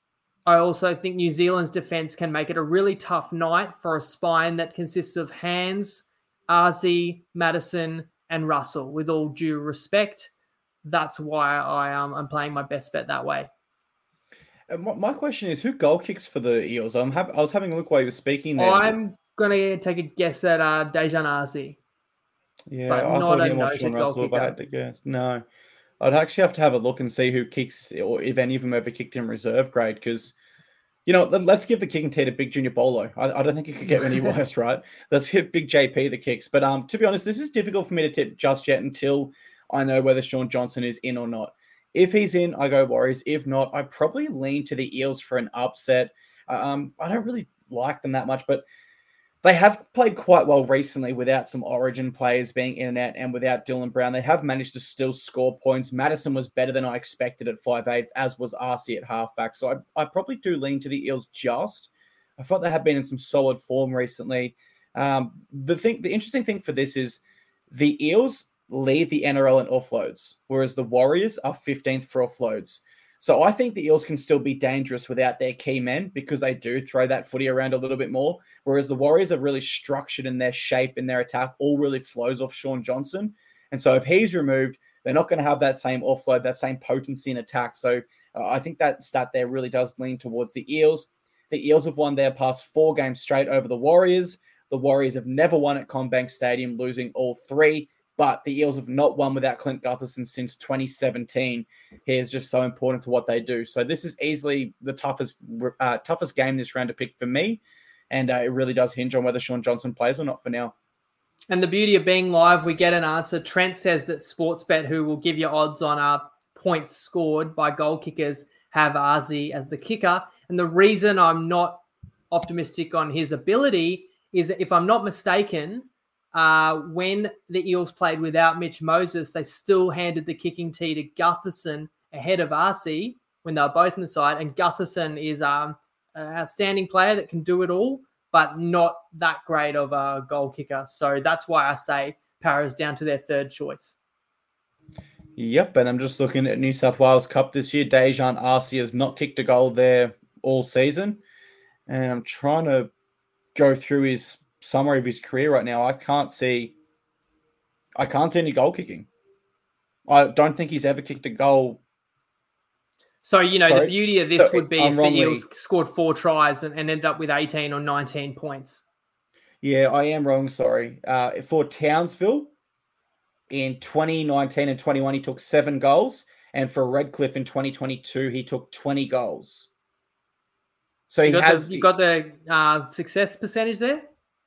B: I also think New Zealand's defense can make it a really tough night for a spine that consists of Hands, Arzi, Madison, and Russell. With all due respect, that's why I, um, I'm playing my best bet that way.
A: My question is, who goal kicks for the Eels? I'm have, I was having a look while you were speaking there.
B: I'm going to take a guess at uh, Dejan Arce.
A: Yeah,
B: but
A: I
B: not
A: thought
B: a
A: him or
B: noted
A: Sean
B: goal
A: Russell if I
B: kicker.
A: had to guess. No. I'd actually have to have a look and see who kicks, or if any of them ever kicked in reserve grade, because, you know, let, let's give the kicking tee to Big Junior Bolo. I, I don't think it could get any worse, right? Let's give Big J P the kicks. But um, to be honest, this is difficult for me to tip just yet until I know whether Shaun Johnson is in or not. If he's in, I go Warriors. If not, I probably lean to the Eels for an upset. Um, I don't really like them that much, but they have played quite well recently without some Origin players being in and out, and without Dylan Brown. They have managed to still score points. Madison was better than I expected at five eight, as was Arce at halfback. So I, I probably do lean to the Eels just. I thought they have been in some solid form recently. Um, the thing, the interesting thing for this is the Eels lead the N R L in offloads, whereas the Warriors are fifteenth for offloads. So I think the Eels can still be dangerous without their key men, because they do throw that footy around a little bit more, whereas the Warriors are really structured in their shape, in their attack, all really flows off Shaun Johnson. And so if he's removed, they're not going to have that same offload, that same potency in attack. So uh, I think that stat there really does lean towards the Eels. The Eels have won their past four games straight over the Warriors. The Warriors have never won at CommBank Stadium, losing all three. But the Eels have not won without Clint Gutherson since twenty seventeen. He is just so important to what they do. So this is easily the toughest uh, toughest game this round to pick for me. And uh, it really does hinge on whether Shaun Johnson plays or not for now.
B: And the beauty of being live, we get an answer. Trent says that Sportsbet, who will give you odds on uh, points scored by goal kickers, have Arce as the kicker. And the reason I'm not optimistic on his ability is that, if I'm not mistaken, Uh, when the Eels played without Mitch Moses, they still handed the kicking tee to Gutherson ahead of Arce when they were both in the side. And Gutherson is um, an outstanding player that can do it all, but not that great of a goal kicker. So that's why I say Para's down to their third choice.
A: Yep, and I'm just looking at New South Wales Cup this year. Dejan Arce has not kicked a goal there all season. And I'm trying to go through his summary of his career right now. I can't see I can't see any goal kicking. I don't think he's ever kicked a goal.
B: So, you know,
A: Sorry?
B: the beauty of this
A: So,
B: would be
A: I'm
B: if the
A: wrongly-
B: Eels scored four tries and, and ended up with eighteen or nineteen points.
A: Yeah, I am wrong, sorry. Uh, for Townsville, in twenty nineteen and twenty-one, he took seven goals. And for Redcliffe in twenty twenty-two, he took twenty goals. So he
B: You got
A: has...
B: the, you got the uh, success percentage there?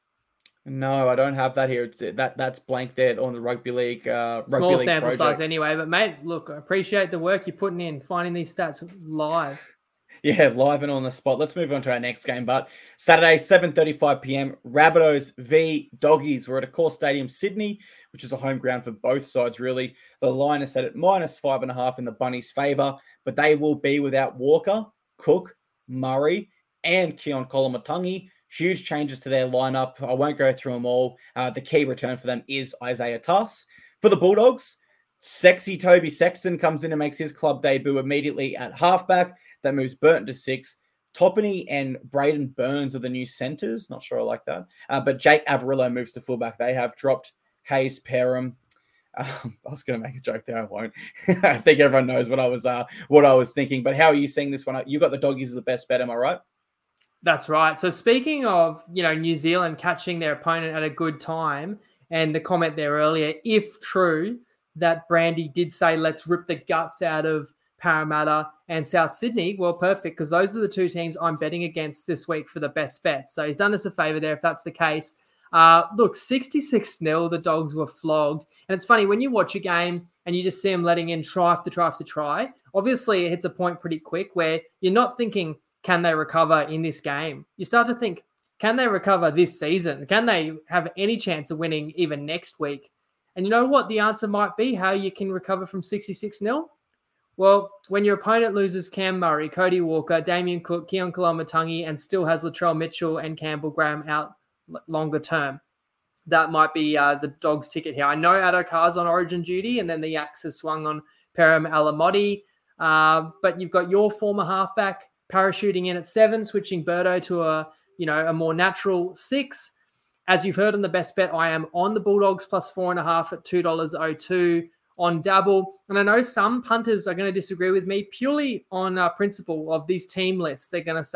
A: No, I don't have that here. It's that that's blank there on the rugby league. Uh, rugby
B: Small
A: league
B: sample
A: project.
B: size anyway. But, mate, look, I appreciate the work you're putting in, finding these stats live.
A: Yeah, live and on the spot. Let's move on to our next game. But Saturday, seven thirty-five p.m, Rabbitohs v Doggies. We're at Accor Stadium, Sydney, which is a home ground for both sides, really. The line is set at minus five and a half in the Bunnies' favour, but they will be without Walker, Cook, Murray, and Keon Kolomatangi. Huge changes to their lineup. I won't go through them all. Uh, the key return for them is Isaiah Tuss. For the Bulldogs, sexy Toby Sexton comes in and makes his club debut immediately at halfback. That moves Burton to six. Toppany and Braden Burns are the new centres. Not sure I like that. Uh, but Jake Averillo moves to fullback. They have dropped Hayes Perham. Um, I was going to make a joke there. I won't. I think everyone knows what I was uh, what I was thinking. But how are you seeing this one? You got the Doggies as the best bet, am I right?
B: That's right. So speaking of, you know, New Zealand catching their opponent at a good time, and the comment there earlier, if true that Brandy did say, let's rip the guts out of Parramatta and South Sydney, well, perfect, because those are the two teams I'm betting against this week for the best bet. So he's done us a favour there if that's the case. Uh, look, sixty-six nil, the Dogs were flogged. And it's funny, when you watch a game and you just see them letting in try after try after try, obviously it hits a point pretty quick where you're not thinking, can they recover in this game? You start to think, can they recover this season? Can they have any chance of winning even next week? And you know what the answer might be, how you can recover from sixty-six nil? Well, when your opponent loses Cam Murray, Cody Walker, Damien Cook, Keon Kolomatangi, and still has Latrell Mitchell and Campbell Graham out longer term, that might be uh, the Dogs' ticket here. I know Addo-Carr's on Origin duty, and then the axe has swung on Perham Alamotti. Uh, but you've got your former halfback parachuting in at seven, switching Birdo to a, you know, a more natural six. As you've heard on the best bet, I am on the Bulldogs plus four and a half at two dollars oh two on Dabble. And I know some punters are going to disagree with me purely on uh, principle of these team lists. They're going to say,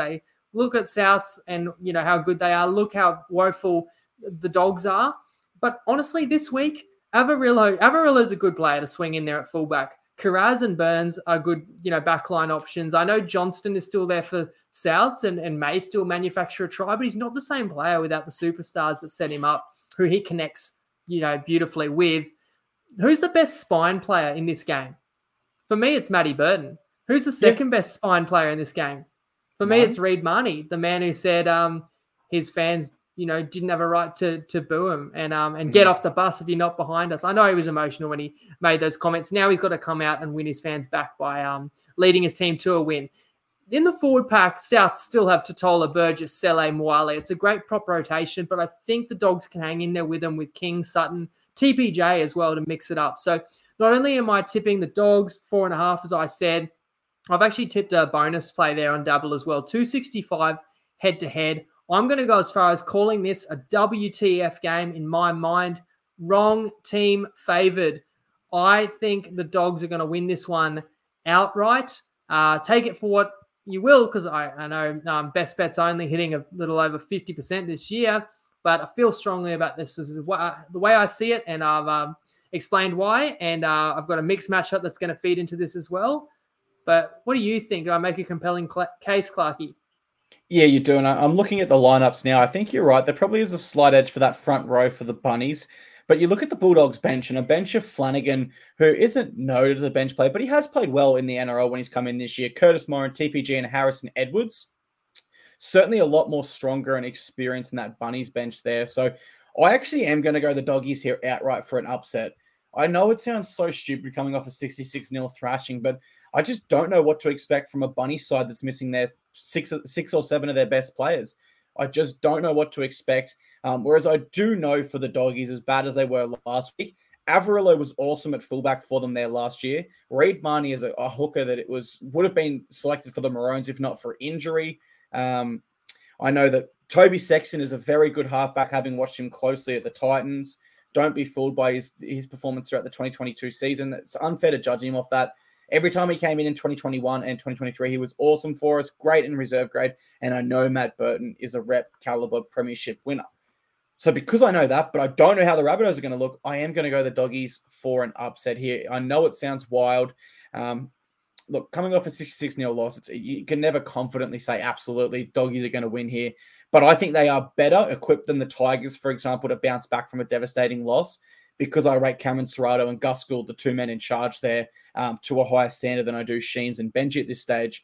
B: look at Souths and, you know, how good they are. Look how woeful the Dogs are. But honestly, this week, Avarillo, Avarillo's a good player to swing in there at fullback. Karaz and Burns are good, you know, backline options. I know Johnston is still there for Souths and, and may still manufacture a try, but he's not the same player without the superstars that set him up, who he connects, you know, beautifully with. Who's the best spine player in this game? For me, it's Matty Burton. Who's the second yeah. best spine player in this game? For me, it's Reed Marnie, the man who said um, his fans, you know, didn't have a right to to boo him and um and get off the bus if you're not behind us. I know he was emotional when he made those comments. Now he's got to come out and win his fans back by um leading his team to a win. In the forward pack, South still have Totola, Burgess, Sele, Mwale. It's a great prop rotation, but I think the Dogs can hang in there with them with King, Sutton, T P J as well to mix it up. So not only am I tipping the Dogs four and a half, as I said, I've actually tipped a bonus play there on Dabble as well. two sixty-five head to head. I'm going to go as far as calling this a W T F game in my mind. Wrong team favored. I think the Dogs are going to win this one outright. Uh, take it for what you will, because I, I know um, best bets only hitting a little over fifty percent this year, but I feel strongly about this. This is what, the way I see it, and I've um, explained why, and uh, I've got a mixed matchup that's going to feed into this as well. But what do you think? Do I make a compelling cl- case, Clarkie?
A: Yeah, you do. And I'm looking at the lineups now. I think you're right. There probably is a slight edge for that front row for the Bunnies. But you look at the Bulldogs bench and a bench of Flanagan, who isn't noted as a bench player, but he has played well in the N R L when he's come in this year. Curtis Moran, T P G, and Harrison Edwards. Certainly a lot more stronger and experienced in that Bunnies bench there. So I actually am going to go the Doggies here outright for an upset. I know it sounds so stupid coming off a sixty-six nil thrashing, but I just don't know what to expect from a Bunny side that's missing their six, six or seven of their best players. I just don't know what to expect. Um, whereas I do know for the Doggies, as bad as they were last week, Avarillo was awesome at fullback for them there last year. Reed Marnie is a, a hooker that it was would have been selected for the Maroons if not for injury. Um, I know that Toby Sexton is a very good halfback, having watched him closely at the Titans. Don't be fooled by his, his performance throughout the twenty twenty-two season. It's unfair to judge him off that. Every time he came in in twenty twenty-one and twenty twenty-three, he was awesome for us, great in reserve grade, and I know Matt Burton is a rep caliber premiership winner. So because I know that, but I don't know how the Rabbitohs are going to look, I am going to go the Doggies for an upset here. I know it sounds wild. Um, look, coming off a sixty-six nil loss, it's, you can never confidently say absolutely Doggies are going to win here. But I think they are better equipped than the Tigers, for example, to bounce back from a devastating loss, because I rate Cameron Serrato and Gus Gould, the two men in charge there, um, to a higher standard than I do Sheens and Benji at this stage.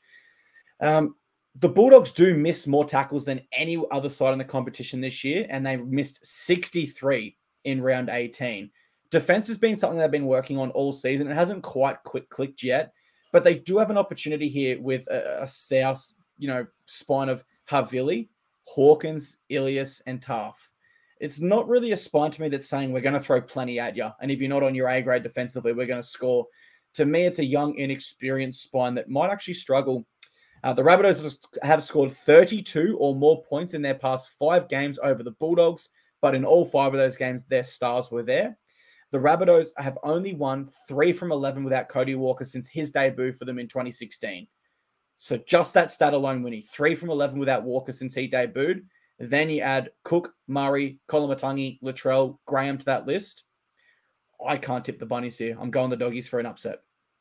A: Um, the Bulldogs do miss more tackles than any other side in the competition this year, and they missed sixty-three in round eighteen. Defense has been something they've been working on all season. It hasn't quite quick clicked yet, but they do have an opportunity here with a, a South, you know, spine of Havili, Hawkins, Ilias, and Taff. It's not really a spine to me that's saying we're going to throw plenty at you, and if you're not on your A grade defensively, we're going to score. To me, it's a young, inexperienced spine that might actually struggle. Uh, the Rabbitohs have scored thirty-two or more points in their past five games over the Bulldogs, but in all five of those games, their stars were there. The Rabbitohs have only won three from eleven without Cody Walker since his debut for them in twenty sixteen. So just that stat alone, Winnie, three from eleven without Walker since he debuted. Then you add Cook, Murray, Koloamatangi, Latrell, Graham to that list. I can't tip the Bunnies here. I'm going the Doggies for an upset.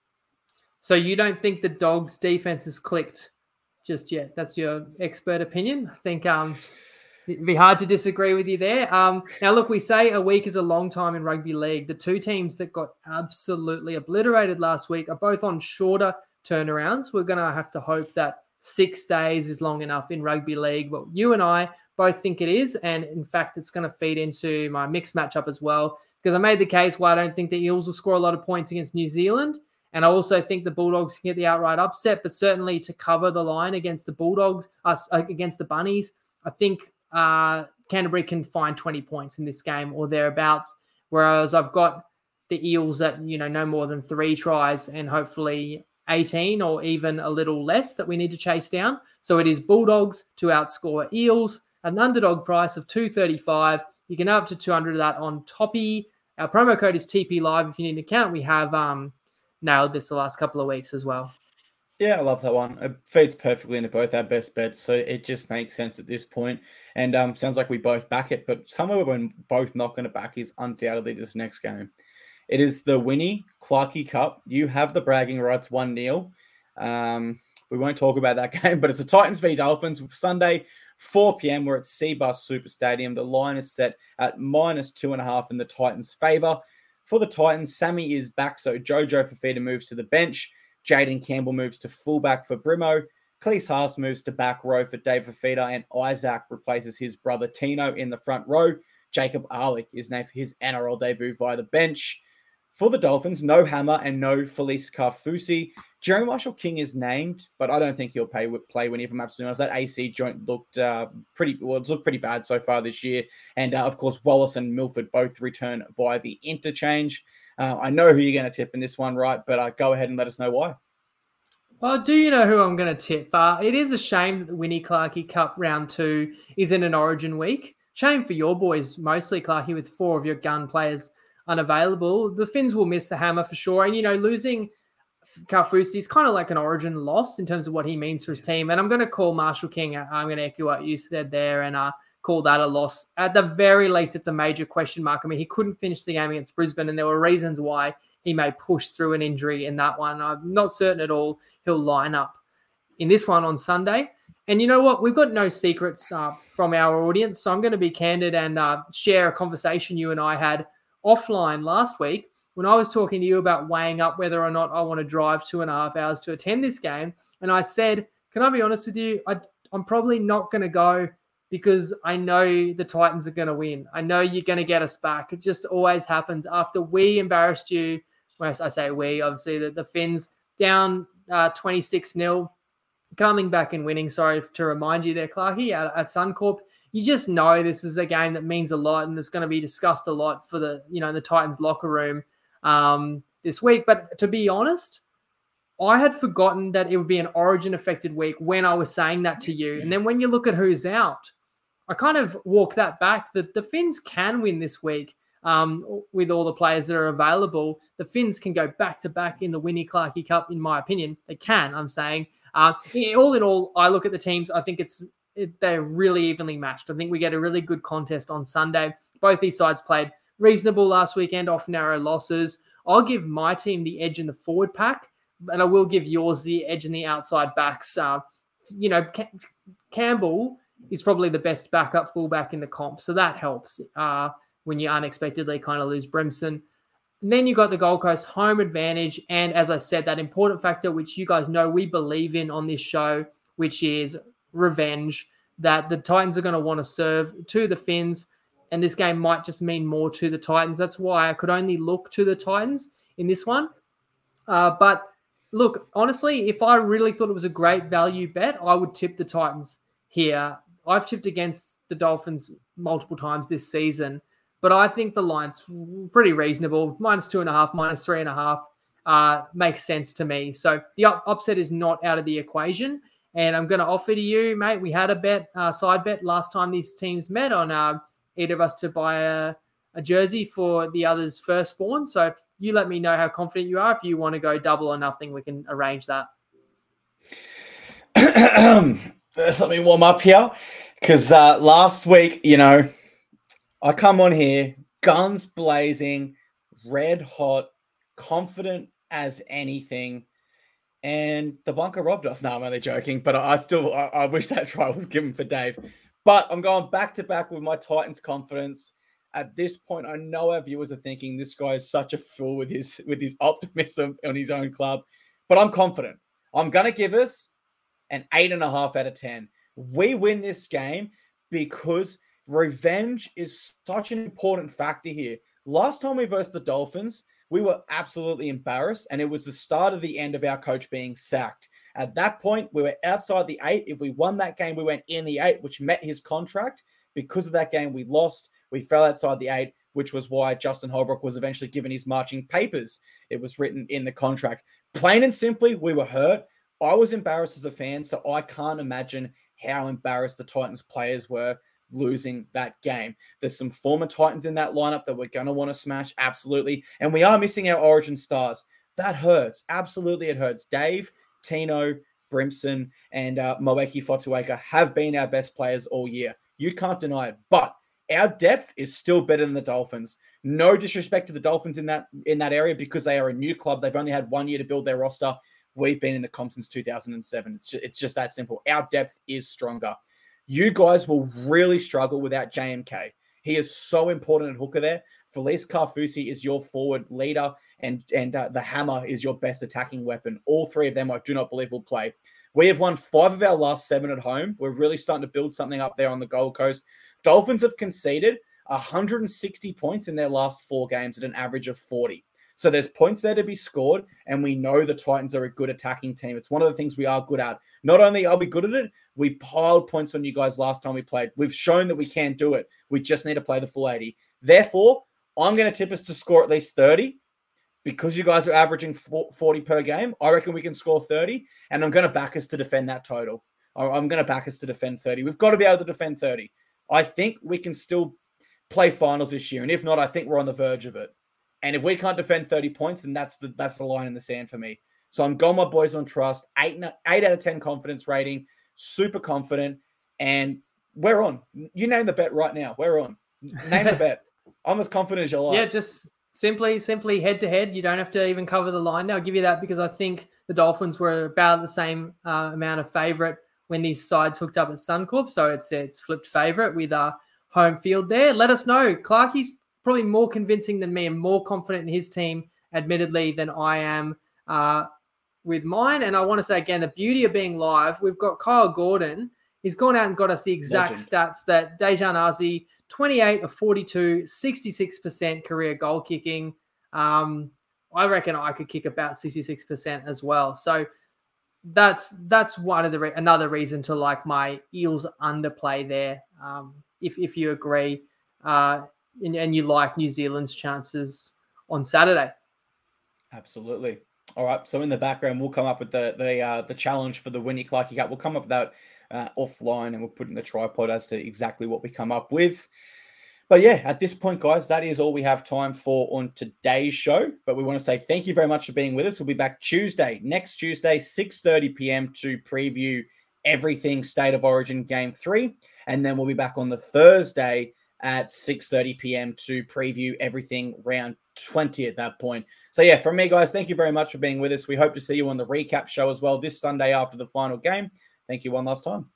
B: So you don't think the Dogs' defense has clicked just yet? That's your expert opinion. I think um, it'd be hard to disagree with you there. Um, now, look, we say a week is a long time in rugby league. The two teams that got absolutely obliterated last week are both on shorter turnarounds. We're going to have to hope that six days is long enough in rugby league. But you and I both think it is. And in fact, it's going to feed into my mixed matchup as well, because I made the case why I don't think the Eels will score a lot of points against New Zealand. And I also think the Bulldogs can get the outright upset, but certainly to cover the line against the Bulldogs, uh, against the Bunnies, I think uh, Canterbury can find twenty points in this game or thereabouts. Whereas I've got the Eels at, you know, no more than three tries and hopefully eighteen or even a little less that we need to chase down. So it is Bulldogs to outscore Eels, an underdog price of two thirty-five. You can up to two hundred of that on Toppy. Our promo code is T P Live. If you need an account, we have um, nailed this the last couple of weeks as well.
A: Yeah, I love that one. It feeds perfectly into both our best bets, so it just makes sense at this point. And um, sounds like we both back it, but somewhere we're both not going to back is undoubtedly this next game. It is the Winnie Clarkey Cup. You have the bragging rights, one nil. Um, we won't talk about that game, but it's the Titans v Dolphins Sunday, four p.m. We're at Seabus Super Stadium. The line is set at minus two and a half in the Titans' favor. For the Titans, Sammy is back, so Jojo Fafita moves to the bench. Jaden Campbell moves to fullback for Brimo. Cleese Haas moves to back row for Dave Fafita, and Isaac replaces his brother Tino in the front row. Jacob Arlick is named for his N R L debut via the bench. For the Dolphins, no Hammer and no Felice Carfusi. Jerry Marshall King is named, but I don't think he'll pay, play when he from absolutely honest. That A C joint looked uh, pretty well. It's looked pretty bad so far this year, and uh, of course Wallace and Milford both return via the interchange. Uh, I know who you're going to tip in this one, right? But uh, go ahead and let us know why.
B: Well, do you know who I'm going to tip? Uh, it is a shame that the Winnie Clarkey Cup round two is in an Origin week. Shame for your boys, mostly Clarkey, with four of your gun players unavailable. The Finns will miss the Hammer for sure. And, you know, losing Carfusi is kind of like an Origin loss in terms of what he means for his team. And I'm going to call Marshall King. I'm going to echo what you said there and uh, call that a loss. At the very least, it's a major question mark. I mean, he couldn't finish the game against Brisbane, and there were reasons why he may push through an injury in that one. I'm not certain at all he'll line up in this one on Sunday. And you know what? We've got no secrets uh, from our audience, so I'm going to be candid and uh, share a conversation you and I had offline last week when I was talking to you about weighing up whether or not I want to drive two and a half hours to attend this game. And I said, can I be honest with you? I, I'm probably not going to go because I know the Titans are going to win. I know you're going to get us back. It just always happens after we embarrassed you. When I say we, obviously the, the Finns down uh, twenty-six nil, coming back and winning. Sorry to remind you there, Clarkey, at, at Suncorp. You just know this is a game that means a lot and it's going to be discussed a lot for the, you know, the Titans locker room um, this week. But to be honest, I had forgotten that it would be an Origin affected week when I was saying that to you. And then when you look at who's out, I kind of walk that back that the Finns can win this week. Um, with all the players that are available, the Finns can go back-to-back in the Winnie Clarkey Cup, in my opinion. They can, I'm saying. Uh, all in all, I look at the teams, I think it's it, they're really evenly matched. I think we get a really good contest on Sunday. Both these sides played reasonable last weekend, off narrow losses. I'll give my team the edge in the forward pack, and I will give yours the edge in the outside backs. Uh, you know, Cam- Campbell is probably the best backup fullback in the comp, so that helps. Uh when you unexpectedly kind of lose Brimson. And then you got the Gold Coast home advantage. And as I said, that important factor, which you guys know we believe in on this show, which is revenge, that the Titans are going to want to serve to the Finns. And this game might just mean more to the Titans. That's why I could only look to the Titans in this one. Uh, but look, honestly, if I really thought it was a great value bet, I would tip the Titans here. I've tipped against the Dolphins multiple times this season. But I think the line's pretty reasonable. Minus two and a half, minus three and a half uh, makes sense to me. So the up- upset is not out of the equation. And I'm going to offer to you, mate, we had a bet, uh, side bet last time these teams met on uh, either of us to buy a, a jersey for the other's firstborn. So if you let me know how confident you are. If you want to go double or nothing, we can arrange that.
A: Let's let me warm up here. Because uh, last week, you know, I come on here, guns blazing, red hot, confident as anything, and the bunker robbed us. No, I'm only joking, but I still I, I wish that try was given for Dave. But I'm going back to back with my Titans confidence. At this point, I know our viewers are thinking this guy is such a fool with his with his optimism on his own club, but I'm confident. I'm going to give us an eight and a half out of ten. We win this game because revenge is such an important factor here. Last time we versed the Dolphins, we were absolutely embarrassed, and it was the start of the end of our coach being sacked. At that point, we were outside the eight. If we won that game, we went in the eight, which met his contract. Because of that game, we lost. We fell outside the eight, which was why Justin Holbrook was eventually given his marching papers. It was written in the contract. Plain and simply, we were hurt. I was embarrassed as a fan, so I can't imagine how embarrassed the Titans players were losing that game. There's some former Titans in that lineup that we're going to want to smash, absolutely. And we are missing our Origin stars. That hurts. Absolutely, it hurts. Dave, Tino, Brimson, and uh, Moeki Fotuaika have been our best players all year. You can't deny it. But our depth is still better than the Dolphins. No disrespect to the Dolphins in that in that area because they are a new club. They've only had one year to build their roster. We've been in the comp since two thousand seven. It's just, it's just that simple. Our depth is stronger. You guys will really struggle without J M K. He is so important at hooker there. Felice Carfusi is your forward leader, and, and uh, the hammer is your best attacking weapon. All three of them I do not believe will play. We have won five of our last seven at home. We're really starting to build something up there on the Gold Coast. Dolphins have conceded one hundred sixty points in their last four games at an average of forty. So there's points there to be scored, and we know the Titans are a good attacking team. It's one of the things we are good at. Not only are we good at it, we piled points on you guys last time we played. We've shown that we can do it. We just need to play the full eighty. Therefore, I'm going to tip us to score at least thirty. Because you guys are averaging forty per game, I reckon we can score thirty, and I'm going to back us to defend that total. I'm going to back us to defend thirty. We've got to be able to defend thirty. I think we can still play finals this year, and if not, I think we're on the verge of it. And if we can't defend thirty points, then that's the that's the line in the sand for me. So I'm going my boys on trust. Eight, eight out of ten confidence rating. Super confident. And we're on. You name the bet right now. We're on. Name the bet. I'm as confident as you like.
B: Yeah, just simply, simply head to head. You don't have to even cover the line. I'll give you that because I think the Dolphins were about the same uh, amount of favourite when these sides hooked up at Suncorp. So it's it's flipped favourite with uh, home field there. Let us know. Clarkie's probably more convincing than me and more confident in his team, admittedly, than I am uh, with mine. And I want to say, again, the beauty of being live, we've got Kyle Gordon. He's gone out and got us the exact
A: Legend.
B: stats that Dejan Arce, twenty-eight of forty-two, sixty-six percent career goal kicking. Um, I reckon I could kick about sixty-six percent as well. So that's that's one of the re- another reason to like my Eels underplay there. Um, if if you agree, uh, and, and you like New Zealand's chances on Saturday.
A: Absolutely. All right. So in the background, we'll come up with the the uh, the challenge for the Winnie Clarkie Cup. We'll come up with that uh, offline, and we'll put it in the tripod as to exactly what we come up with. But yeah, at this point, guys, that is all we have time for on today's show. But we want to say thank you very much for being with us. We'll be back Tuesday, next Tuesday, six thirty p.m. to preview everything State of Origin Game three. And then we'll be back on the Thursday at six thirty p.m. to preview everything round twenty at that point. So yeah, from me, guys, thank you very much for being with us. We hope to see you on the recap show as well this Sunday after the final game. Thank you one last time.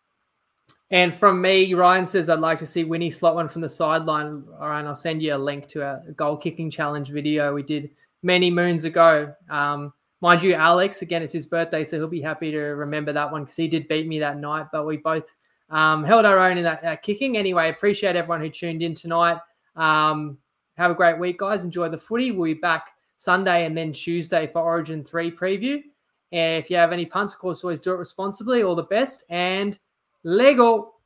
B: And from me, Ryan says, I'd like to see Winnie slot one from the sideline. All right, I'll send you a link to a goal kicking challenge video we did many moons ago. Um, mind you, Alex, again, it's his birthday, so he'll be happy to remember that one because he did beat me that night, but we both um, held our own in that uh, kicking. Anyway, appreciate everyone who tuned in tonight. Um, have a great week, guys. Enjoy the footy. We'll be back Sunday and then Tuesday for Origin three preview. And if you have any punts, of course, always do it responsibly. All the best and Lego.